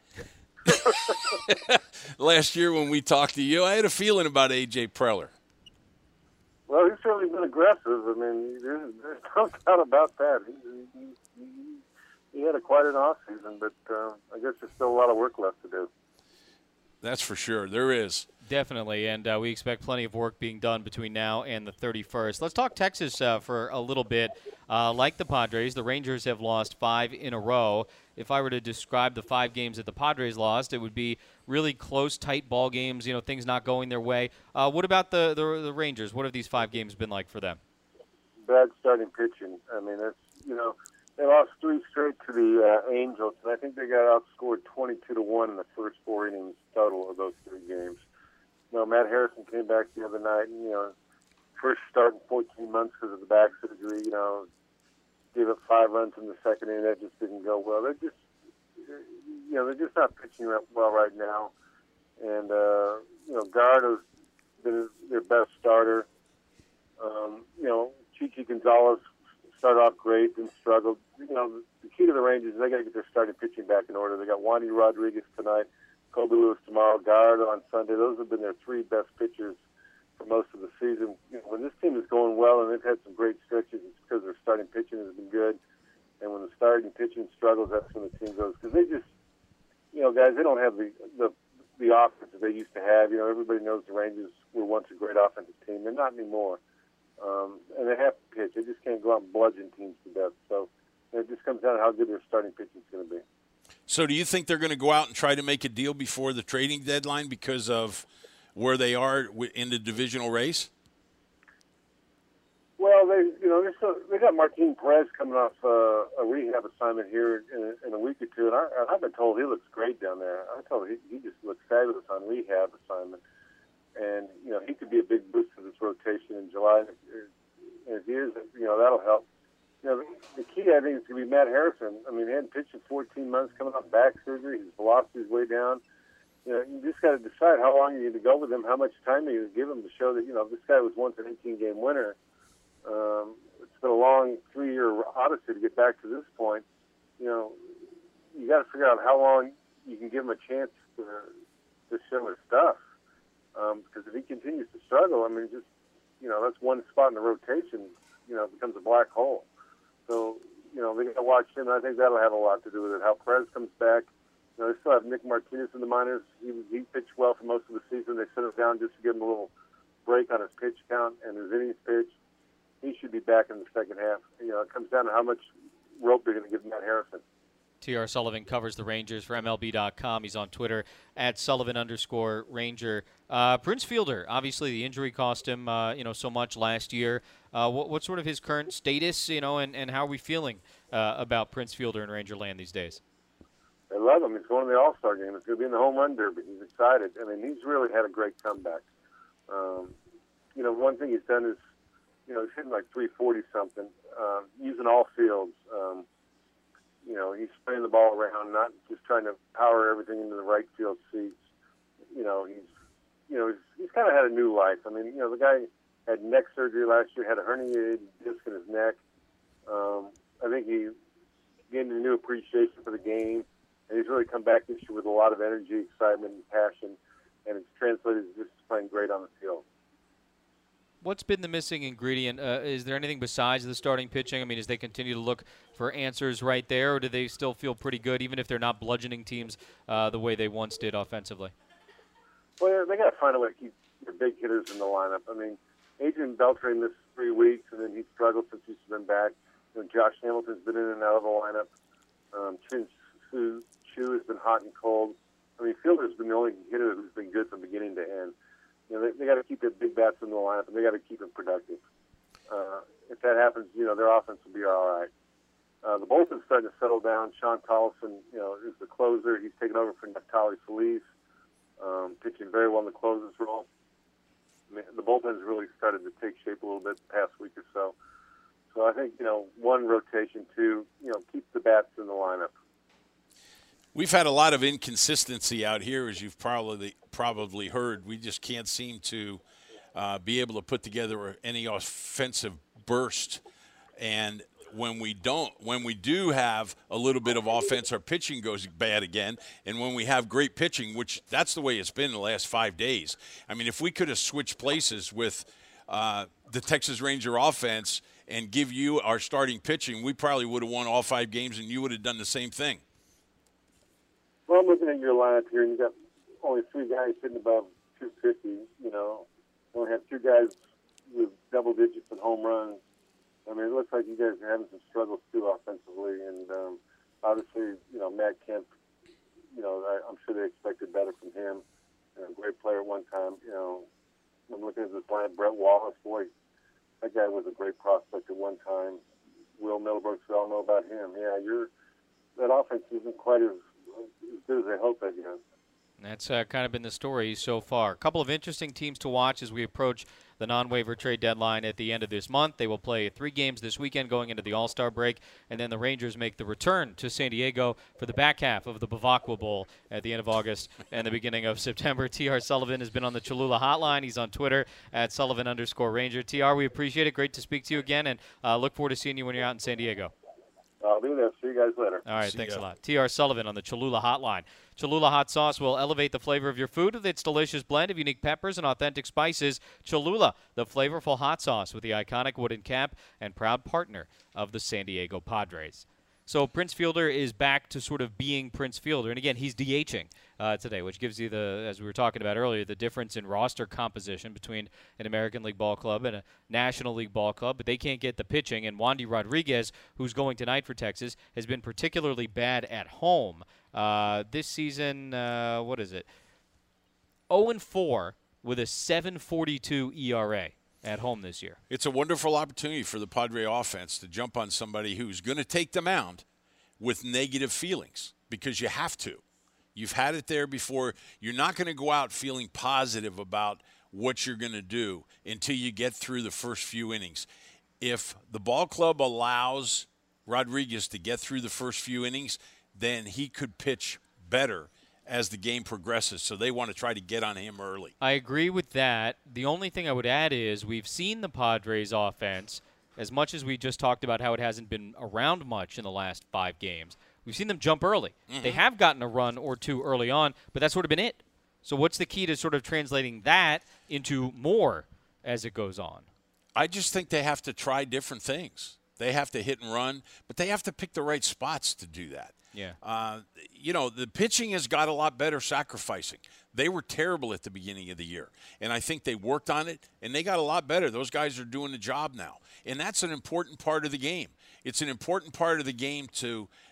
Speaker 3: Last year when we talked to you, I had a feeling about A J Preller.
Speaker 5: Well, he's certainly been aggressive. I mean, there's, there's no doubt about that. He, he, he, he had a quite an off-season, but uh, I guess there's still a lot of work left to do.
Speaker 3: That's for sure. There is.
Speaker 2: Definitely, and uh, we expect plenty of work being done between now and the thirty-first. Let's talk Texas uh, for a little bit. Uh, like the Padres, the Rangers have lost five in a row. If I were to describe the five games that the Padres lost, it would be really close, tight ball games, you know, things not going their way. Uh, what about the, the the Rangers? What have these five games been like for them?
Speaker 5: Bad starting pitching. I mean, that's, you know, they lost three straight to the uh, Angels, and I think they got outscored twenty-two to one in the first four innings total of those three games. You know, Matt Harrison came back the other night, and, you know, first start in fourteen months because of the back surgery, you know, gave up five runs in the second inning. That just didn't go well. They're just, you know, they're just not pitching well right now. And, uh, you know, Gardo's been their best starter. Um, you know, Chichi Gonzalez started off great, then struggled. You know, the key to the Rangers is they got to get their starting pitching back in order. They got Wandy Rodriguez tonight, Kobe Lewis tomorrow, Gardo on Sunday. Those have been their three best pitchers for most of the season. You know, when this team is going well and they've had some great stretches, it's because their starting pitching has been good. And when the starting pitching struggles, that's when the team goes. Because they just, you know, guys, they don't have the, the the offense that they used to have. You know, everybody knows the Rangers were once a great offensive team. They're not anymore. Um, and they have to pitch. They just can't go out and bludgeon teams to death. So it just comes down to how good their starting pitching is going to be.
Speaker 3: So do you think they're going to go out and try to make a deal before the trading deadline because of where they are in the divisional race?
Speaker 5: Well, they, you know, they still, they got Martin Perez coming off uh, a rehab assignment here in, in a week or two, and I, I've been told he looks great down there. I told him he, he just looks fabulous on rehab assignment, and you know he could be a big boost to this rotation in July. And if he is, you know, that'll help. You know, the, the key I think is going to be Matt Harrison. I mean, he hadn't pitched in fourteen months, coming off back surgery. His velocity's way down. You know, you just got to decide how long you're going to go with him, how much time you're going to give him to show that you know this guy was once an eighteen-game winner. Um, it's been a long three-year odyssey to get back to this point. You know, you got to figure out how long you can give him a chance to, to show his stuff. Um, because if he continues to struggle, I mean, just you know, that's one spot in the rotation. You know, it becomes a black hole. So you know, they got to watch him. And I think that'll have a lot to do with it. How Perez comes back. You know, they still have Nick Martinez in the minors. He he pitched well for most of the season. They set him down just to give him a little break on his pitch count and his innings pitch. He should be back in the second half. You know, it comes down to how much rope they're going to give Matt Harrison.
Speaker 2: T R. Sullivan covers the Rangers for M L B dot com. He's on Twitter at Sullivan underscore Ranger. Uh, Prince Fielder, obviously the injury cost him, uh, you know, so much last year. Uh, what, what's sort of his current status, you know, and, and how are we feeling uh, about Prince Fielder in Ranger land these days?
Speaker 5: I love him. He's going to the All-Star game. It's going to be in the home run derby. He's excited. I mean, he's really had a great comeback. Um, you know, one thing he's done is, you know, he's hitting like three forty something, uh, using all fields. Um, you know, he's spraying the ball around, not just trying to power everything into the right field seats. You know, he's, you know, he's, he's kind of had a new life. I mean, you know, the guy had neck surgery last year, had a herniated disc in his neck. Um, I think he gained a new appreciation for the game. And he's really come back this year with a lot of energy, excitement, and passion, and it's translated to just playing great on the field.
Speaker 2: What's been the missing ingredient? Uh, is there anything besides the starting pitching? I mean, as they continue to look for answers right there, or do they still feel pretty good, even if they're not bludgeoning teams uh, the way they once did offensively?
Speaker 5: Well, they got to find a way to keep their big hitters in the lineup. I mean, Adrian Beltre missed three weeks, and then he struggled since he's been back. You know, Josh Hamilton's been in and out of the lineup. Um, Chin Soo Chu has been hot and cold. I mean, Fielder's been the only hitter who's been good from beginning to end. You know, they, they got to keep their big bats in the lineup, and they got to keep them productive. Uh, if that happens, you know, their offense will be all right. Uh, the bullpen's starting to settle down. Sean Collison, you know, is the closer. He's taken over for Neftali Feliz, um, pitching very well in the closer's role. I mean, the bullpen's really started to take shape a little bit the past week or so. So I think, you know, one, rotation, two, you know, keep the bats in the lineup.
Speaker 3: We've had a lot of inconsistency out here, as you've probably probably heard. We just can't seem to uh, be able to put together any offensive burst. And when we don't, when we do have a little bit of offense, our pitching goes bad again. And when we have great pitching, which that's the way it's been the last five days. I mean, if we could have switched places with uh, the Texas Ranger offense and give you our starting pitching, we probably would have won all five games, and you would have done the same thing.
Speaker 5: Well, I'm looking at your lineup here, and you got only three guys hitting above two fifty. You know, you only have two guys with double digits in home runs. I mean, it looks like you guys are having some struggles too offensively, and um, obviously, you know, Matt Kemp. You know, I, I'm sure they expected better from him. You know, great player at one time. You know, I'm looking at this lineup. Brett Wallace, boy, that guy was a great prospect at one time. Will Middlebrooks, we all know about him. Yeah, you're that offense isn't quite as as good as I hope that is.
Speaker 2: That's uh, kind of been the story so far. A couple of interesting teams to watch as we approach the non-waiver trade deadline at the end of this month. They will play three games this weekend going into the All-Star break, and then the Rangers make the return to San Diego for the back half of the Bavacqua Bowl at the end of August and the beginning of September. T R. Sullivan has been on the Cholula hotline. He's on Twitter at Sullivan underscore Ranger. T R, we appreciate it. Great to speak to you again, and uh, look forward to seeing you when you're out in San Diego.
Speaker 5: I'll be there. See you guys later.
Speaker 2: All right,
Speaker 3: See
Speaker 2: thanks
Speaker 3: ya.
Speaker 2: a lot. T R. Sullivan on the Cholula hotline. Cholula hot sauce will elevate the flavor of your food with its delicious blend of unique peppers and authentic spices. Cholula, the flavorful hot sauce with the iconic wooden cap and proud partner of the San Diego Padres. So Prince Fielder is back to sort of being Prince Fielder. And, again, he's DHing uh, today, which gives you, the, as we were talking about earlier, the difference in roster composition between an American League ball club and a National League ball club. But they can't get the pitching. And Wandy Rodriguez, who's going tonight for Texas, has been particularly bad at home. Uh, this season, uh, what is it? oh and four with a seven forty-two E R A. At home this year.
Speaker 3: It's a wonderful opportunity for the Padre offense to jump on somebody who's going to take the mound with negative feelings, because you have to. You've had it there before. You're not going to go out feeling positive about what you're going to do until you get through the first few innings. If the ball club allows Rodriguez to get through the first few innings, then he could pitch better as the game progresses, so they want to try to get on him early.
Speaker 2: I agree with that. The only thing I would add is we've seen the Padres offense, as much as we just talked about how it hasn't been around much in the last five games, we've seen them jump early. Mm-hmm. They have gotten a run or two early on, but that's sort of been it. So what's the key to sort of translating that into more as it goes on?
Speaker 3: I just think they have to try different things. They have to hit and run, but they have to pick the right spots to do that.
Speaker 2: Yeah.
Speaker 3: Uh, you know, the pitching has got a lot better sacrificing. They were terrible at the beginning of the year, and I think they worked on it, and they got a lot better. Those guys are doing the job now, and that's an important part of the game. It's an important part of the game to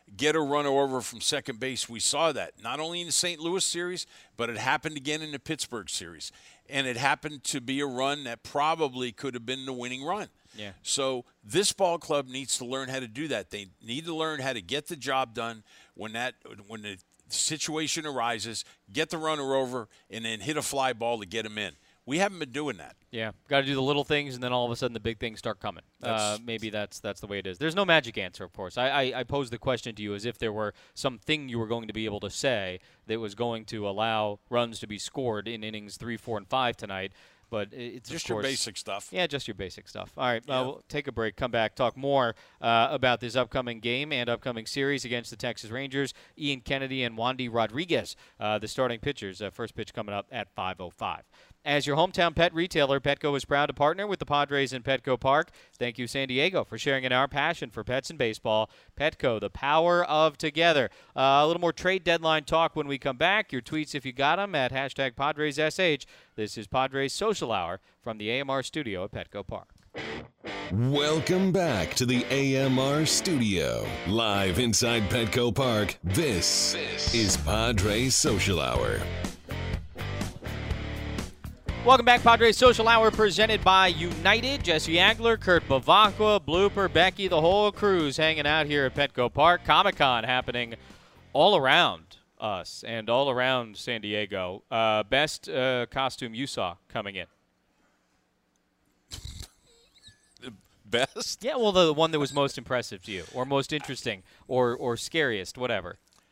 Speaker 3: get a runner over from second base. We saw that not only in the Saint Louis series, but it happened again in the Pittsburgh series. And it happened to be a run that probably could have been the winning run.
Speaker 2: Yeah.
Speaker 3: So this ball club needs to learn how to do that. They need to learn how to get the job done when that when the situation arises, get the runner over, and then hit a fly ball to get him in. We haven't been doing that.
Speaker 2: Yeah, got to do the little things, and then all of a sudden the big things start coming. Uh, maybe that's that's the way it is. There's no magic answer, of course. I, I, I posed the question to you as if there were something you were going to be able to say that was going to allow runs to be scored in innings three, four, and five tonight. But it's
Speaker 3: just
Speaker 2: of course,
Speaker 3: your basic stuff.
Speaker 2: Yeah, just your basic stuff. All right,
Speaker 3: yeah.
Speaker 2: uh, we'll take a break, come back, talk more uh, about this upcoming game and upcoming series against the Texas Rangers. Ian Kennedy and Wandy Rodriguez, uh, the starting pitchers. Uh, first pitch coming up at five oh five. As your hometown pet retailer, Petco is proud to partner with the Padres in Petco Park. Thank you, San Diego, for sharing in our passion for pets and baseball. Petco, the power of together. Uh, a little more trade deadline talk when we come back. Your tweets, if you got them, at hashtag PadresSH. This is Padres Social Hour from the A M R studio at Petco Park.
Speaker 1: Welcome back to the A M R studio. Live inside Petco Park, this, this is Padres Social Hour.
Speaker 2: Welcome back, Padres Social Hour, presented by United. Jesse Agler, Kurt Bavacqua, Blooper, Becky, the whole crew's hanging out here at Petco Park. Comic-Con happening all around us and all around San Diego. Uh, best uh, costume you saw coming in?
Speaker 3: The best?
Speaker 2: Yeah, well, the one that was most impressive to you, or most interesting, or or scariest, whatever.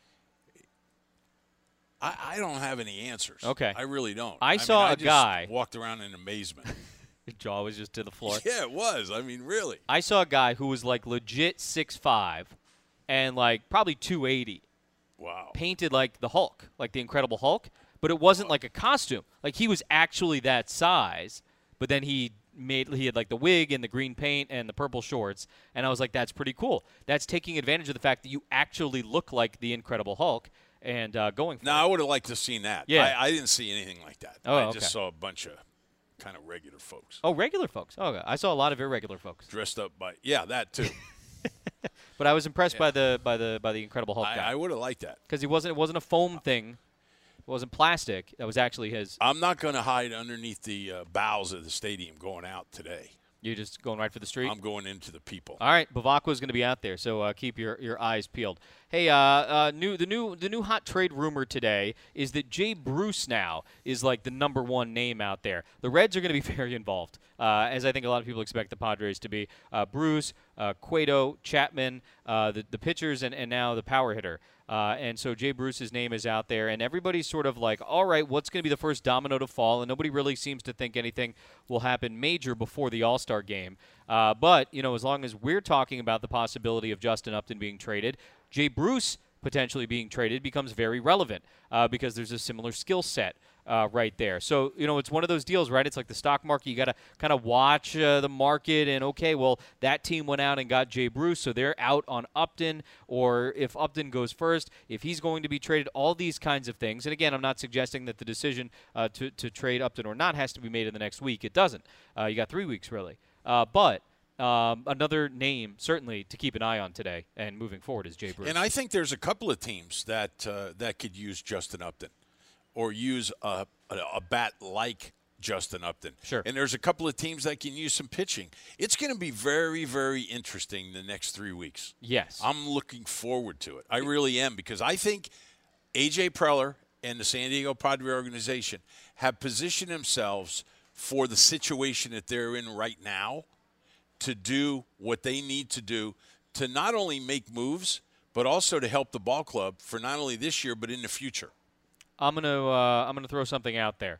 Speaker 3: I, I don't have any answers.
Speaker 2: Okay.
Speaker 3: I really don't.
Speaker 2: I,
Speaker 3: I
Speaker 2: saw
Speaker 3: mean, I
Speaker 2: a
Speaker 3: just
Speaker 2: guy.
Speaker 3: walked around in amazement.
Speaker 2: Your jaw was just to the floor.
Speaker 3: Yeah, it was. I mean, really.
Speaker 2: I saw a guy who was like legit six five and like probably two eighty.
Speaker 3: Wow.
Speaker 2: Painted like the Hulk, like the Incredible Hulk, but it wasn't like a costume. Like he was actually that size, but then he made he had like the wig and the green paint and the purple shorts, and I was like, that's pretty cool. That's taking advantage of the fact that you actually look like the Incredible Hulk and uh, going for
Speaker 3: No,
Speaker 2: it.
Speaker 3: I would have liked to have seen that.
Speaker 2: Yeah.
Speaker 3: I, I didn't see anything like that.
Speaker 2: Oh,
Speaker 3: I
Speaker 2: okay.
Speaker 3: just saw a bunch of kind of regular folks.
Speaker 2: Oh, regular folks. Oh, okay. I saw a lot of irregular folks.
Speaker 3: Dressed up by – yeah, that too.
Speaker 2: But I was impressed
Speaker 3: Yeah.
Speaker 2: by the by the by the Incredible Hulk
Speaker 3: I,
Speaker 2: guy
Speaker 3: I would have liked that.
Speaker 2: because he wasn't it wasn't a foam thing, it wasn't plastic. That was actually his.
Speaker 3: I'm not going to hide underneath the uh, bowels of the stadium going out today.
Speaker 2: You're just going right for the street.
Speaker 3: I'm going into the people.
Speaker 2: All right, Bavacqua is going to be out there, so uh, keep your, your eyes peeled. Hey, uh, uh, new the new the new hot trade rumor today is that Jay Bruce now is like the number one name out there. The Reds are going to be very involved, uh, as I think a lot of people expect the Padres to be. Uh, Bruce, uh, Cueto, Chapman, uh, the the pitchers, and, and now the power hitter. Uh, and so Jay Bruce's name is out there, and everybody's sort of like, all right, what's going to be the first domino to fall? And nobody really seems to think anything will happen major before the All-Star game. Uh, but, you know, as long as we're talking about the possibility of Justin Upton being traded, Jay Bruce potentially being traded becomes very relevant uh, because there's a similar skill set uh, right there. So, you know, it's one of those deals, right? It's like the stock market. You got to kind of watch uh, the market and, okay, well, that team went out and got Jay Bruce, so they're out on Upton. Or if Upton goes first, if he's going to be traded, all these kinds of things. And, again, I'm not suggesting that the decision uh, to, to trade Upton or not has to be made in the next week. It doesn't. Uh, you got three weeks, really. Uh, but um, another name, certainly, to keep an eye on today and moving forward is Jay Bruce.
Speaker 3: And I think there's a couple of teams that uh, that could use Justin Upton or use a, a, a bat like Justin Upton.
Speaker 2: Sure.
Speaker 3: And there's a couple of teams that can use some pitching. It's going to be very, very interesting the next three weeks.
Speaker 2: Yes.
Speaker 3: I'm looking forward to it. I really am, because I think A J Preller and the San Diego Padre organization have positioned themselves for the situation that they're in right now to do what they need to do to not only make moves, but also to help the ball club for not only this year, but in the future.
Speaker 2: I'm gonna uh, I'm gonna throw something out there.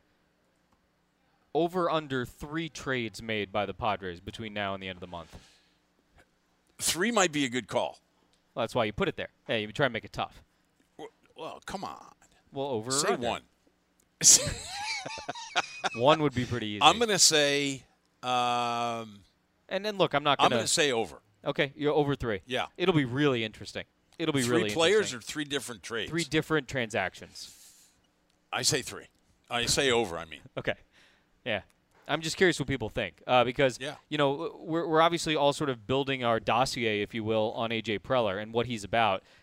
Speaker 2: Over under three trades made by the Padres between now and the end of the month.
Speaker 3: Three might be a good call.
Speaker 2: Well, that's why you put it there. Hey, you try to make it tough.
Speaker 3: Well, come on.
Speaker 2: Well, over
Speaker 3: Say
Speaker 2: or under?
Speaker 3: one.
Speaker 2: One would be pretty easy.
Speaker 3: I'm going to say um,
Speaker 2: and then look, I'm not
Speaker 3: I'm
Speaker 2: gonna.
Speaker 3: going to say over.
Speaker 2: Okay, you're over three.
Speaker 3: Yeah.
Speaker 2: It'll be really interesting. It'll be
Speaker 3: Three
Speaker 2: really
Speaker 3: players
Speaker 2: interesting.
Speaker 3: or three different trades?
Speaker 2: Three different transactions.
Speaker 3: I say three. I say over, I mean.
Speaker 2: Okay. Yeah. I'm just curious what people think uh, because,
Speaker 3: Yeah.
Speaker 2: you know, we're, we're obviously all sort of building our dossier, if you will, on A J Preller and what he's about.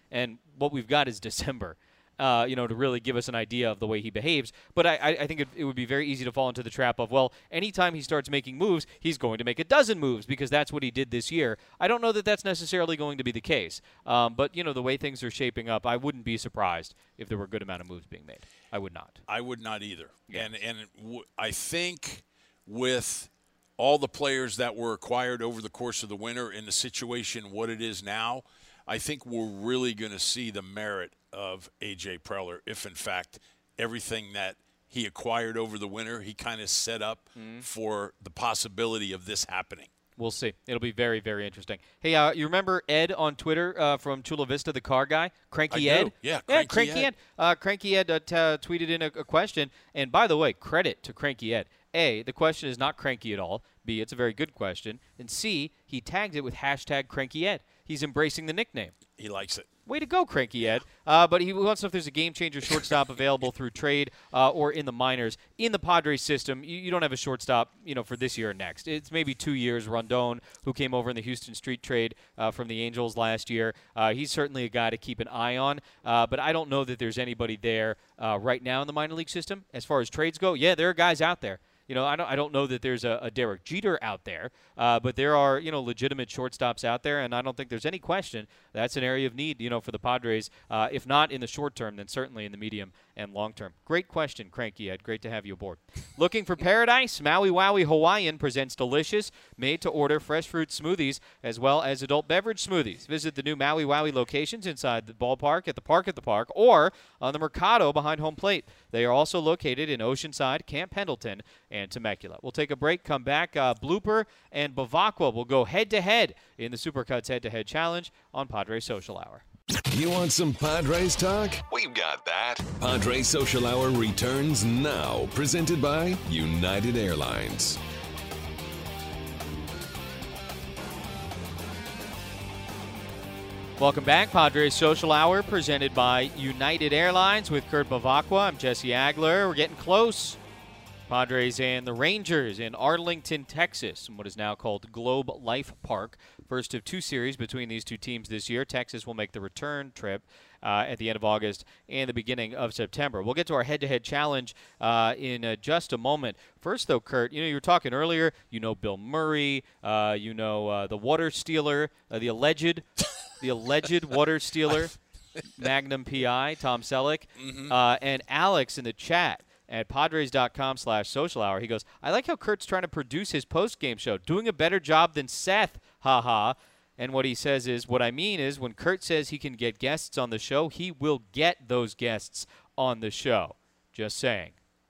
Speaker 2: And what we've got is December. Uh, you know, to really give us an idea of the way he behaves. But I, I, I think it, it would be very easy to fall into the trap of, well, anytime he starts making moves, he's going to make a dozen moves because that's what he did this year. I don't know that that's necessarily going to be the case. Um, but, you know, the way things are shaping up, I wouldn't be surprised if there were a good amount of moves being made. I would not.
Speaker 3: I would not either.
Speaker 2: Yeah.
Speaker 3: And, and w- I think with all the players that were acquired over the course of the winter in the situation what it is now, I think we're really going to see the merit of A J Preller if, in fact, everything that he acquired over the winter, he kind of set up mm. for the possibility of this happening.
Speaker 2: We'll see. It'll be very, very interesting. Hey, uh, you remember Ed on Twitter uh, from Chula Vista, the car guy? Cranky
Speaker 3: I
Speaker 2: Ed?
Speaker 3: Do. Yeah,
Speaker 2: yeah,
Speaker 3: Cranky,
Speaker 2: Cranky Ed.
Speaker 3: Ed.
Speaker 2: Uh, Cranky Ed uh, t- uh, tweeted in a, a question. And by the way, credit to Cranky Ed. A, the question is not cranky at all. B, it's a very good question. And C, he tagged it with hashtag Cranky Ed. He's embracing the nickname.
Speaker 3: He likes it.
Speaker 2: Way to go, Cranky Ed. Uh, but he wants to know if there's a game-changer shortstop available through trade uh, or in the minors. In the Padres system, you, you don't have a shortstop, you know, for this year or next. It's maybe two years. Rondon, who came over in the Houston Street trade uh, from the Angels last year, uh, he's certainly a guy to keep an eye on. Uh, but I don't know that there's anybody there uh, right now in the minor league system. As far as trades go, yeah, there are guys out there. You know, I don't I don't know that there's a, a Derek Jeter out there, uh, but there are, you know, legitimate shortstops out there, and I don't think there's any question that's an area of need, you know, for the Padres, uh, if not in the short term, then certainly in the medium and long term. Great question, Cranky Ed. Great to have you aboard. Looking for paradise? Maui Wowie Hawaiian presents delicious, made-to-order fresh fruit smoothies as well as adult beverage smoothies. Visit the new Maui Wowie locations inside the ballpark, at the park at the park, or on the Mercado behind home plate. They are also located in Oceanside, Camp Pendleton, and Temecula. We'll take a break, come back. Uh, Blooper and Bavacqua will go head-to-head in the Supercuts head-to-head challenge on Padres Social Hour.
Speaker 1: You want some Padres talk? We've got that. Padres Social Hour returns now, presented by United Airlines.
Speaker 2: Welcome back. Padres Social Hour presented by United Airlines with Kurt Bavacqua. I'm Jesse Agler. We're getting close. Padres and the Rangers in Arlington, Texas, in what is now called Globe Life Park. First of two series between these two teams this year. Texas will make the return trip uh, at the end of August and the beginning of September. We'll get to our head-to-head challenge uh, in uh, just a moment. First, though, Kurt, you know, you were talking earlier, you know Bill Murray, uh, you know uh, the water stealer, uh, the alleged, the alleged water stealer, Magnum P I, Tom Selleck, mm-hmm. uh, and Alex in the chat at Padres.com slash social hour. He goes, I like how Kurt's trying to produce his post-game show, doing a better job than Seth, haha. And what he says is, what I mean is, when Kurt says he can get guests on the show, he will get those guests on the show. Just saying.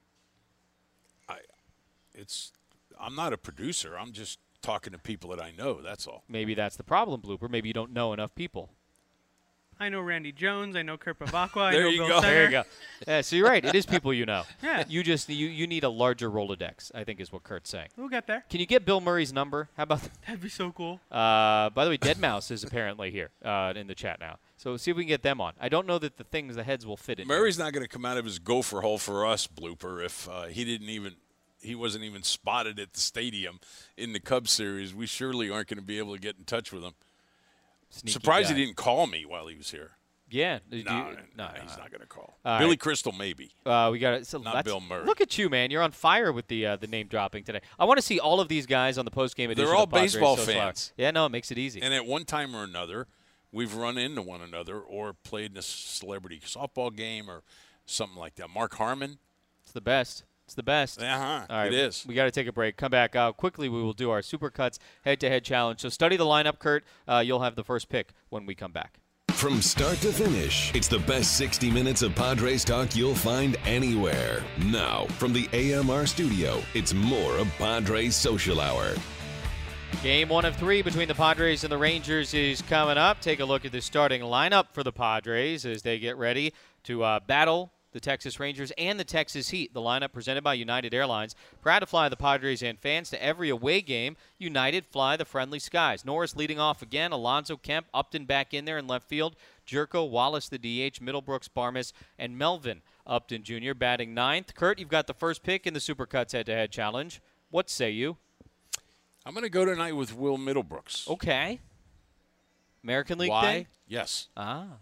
Speaker 3: I, it's, I'm not a producer. I'm just talking to people that I know, that's all.
Speaker 2: Maybe that's the problem, Blooper. Maybe you don't know enough people.
Speaker 4: I know Randy Jones. I know Kurt Bavacqua. I
Speaker 3: there
Speaker 4: know
Speaker 3: you
Speaker 4: Bill
Speaker 3: go.
Speaker 4: Center.
Speaker 2: There you go. Yeah, so you're right. It is people you know.
Speaker 4: Yeah.
Speaker 2: You just you, you need a larger Rolodex, I think is what Kurt's saying.
Speaker 4: We'll get there.
Speaker 2: Can you get Bill Murray's number? How about that?
Speaker 4: That'd be so cool.
Speaker 2: Uh, by the way, Deadmau is apparently here uh, in the chat now. So see if we can get them on. I don't know that the things, the heads will fit in.
Speaker 3: Murray's not going to come out of his gopher hole for us, Blooper, if uh, he didn't even he wasn't even spotted at the stadium in the Cubs series. We surely aren't going to be able to get in touch with him.
Speaker 2: Sneaky
Speaker 3: Surprised
Speaker 2: guy.
Speaker 3: he didn't call me while he was here.
Speaker 2: Yeah.
Speaker 3: No,
Speaker 2: you,
Speaker 3: no,
Speaker 2: no,
Speaker 3: he's
Speaker 2: no.
Speaker 3: not going to call.
Speaker 2: All
Speaker 3: Billy
Speaker 2: right.
Speaker 3: Crystal, maybe.
Speaker 2: Uh, we got so
Speaker 3: Not Bill Murray.
Speaker 2: Look at you, man. You're on fire with the uh, the name dropping today. I want to see all of these guys on the post game edition.
Speaker 3: They're all
Speaker 2: of Padres
Speaker 3: baseball
Speaker 2: Social Hour.
Speaker 3: fans.
Speaker 2: Yeah, no, it makes it easy.
Speaker 3: And at one time or another, we've run into one another or played in a celebrity softball game or something like that. Mark Harmon.
Speaker 2: It's the best. It's the best.
Speaker 3: Uh-huh.
Speaker 2: All right,
Speaker 3: It is.
Speaker 2: We got to take a break. Come back. Uh, quickly, we will do our Supercuts head-to-head challenge. So study the lineup, Kurt. Uh, you'll have the first pick when we come back.
Speaker 1: From start to finish, it's the best sixty minutes of Padres talk you'll find anywhere. Now, from the A M R studio, it's more of Padres Social Hour.
Speaker 2: Game one of three between the Padres and the Rangers is coming up. Take a look at the starting lineup for the Padres as they get ready to uh, battle the Texas Rangers and the Texas Heat. The lineup presented by United Airlines. Proud to fly the Padres and fans to every away game. United fly the friendly skies. Norris leading off again. Alonzo Kemp, Upton back in there in left field. Jerko, Wallace the D H, Middlebrooks, Barmes, and Melvin Upton Junior batting ninth. Kurt, you've got the first pick in the Supercuts head-to-head challenge. What say you?
Speaker 3: I'm going to go tonight with Will Middlebrooks.
Speaker 2: Okay. American League
Speaker 3: Why?
Speaker 2: thing?
Speaker 3: Yes.
Speaker 2: Ah.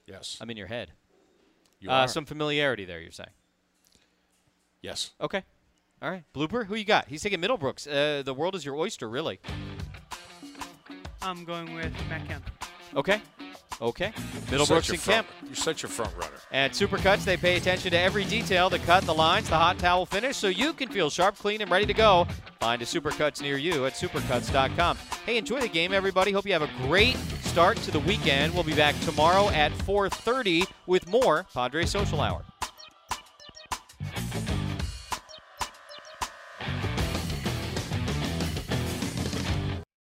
Speaker 3: Yes.
Speaker 2: I'm in your head.
Speaker 3: You
Speaker 2: uh,
Speaker 3: are.
Speaker 2: Some familiarity there, you're saying.
Speaker 3: Yes.
Speaker 2: Okay. All right. Blooper, who you got? He's taking Middlebrooks. Uh, the world is your oyster, really.
Speaker 4: I'm going with Matt Kemp.
Speaker 2: Okay. Okay.
Speaker 3: You're
Speaker 2: Middlebrooks
Speaker 3: such a
Speaker 2: and
Speaker 3: front-
Speaker 2: Kemp.
Speaker 3: You're such a front runner.
Speaker 2: At Supercuts, they pay attention to every detail, the cut, the lines, the hot towel finish, so you can feel sharp, clean, and ready to go. Find a Supercuts near you at supercuts dot com. Hey, enjoy the game, everybody. Hope you have a great start to the weekend. We'll be back tomorrow at four thirty with more Padres Social Hour.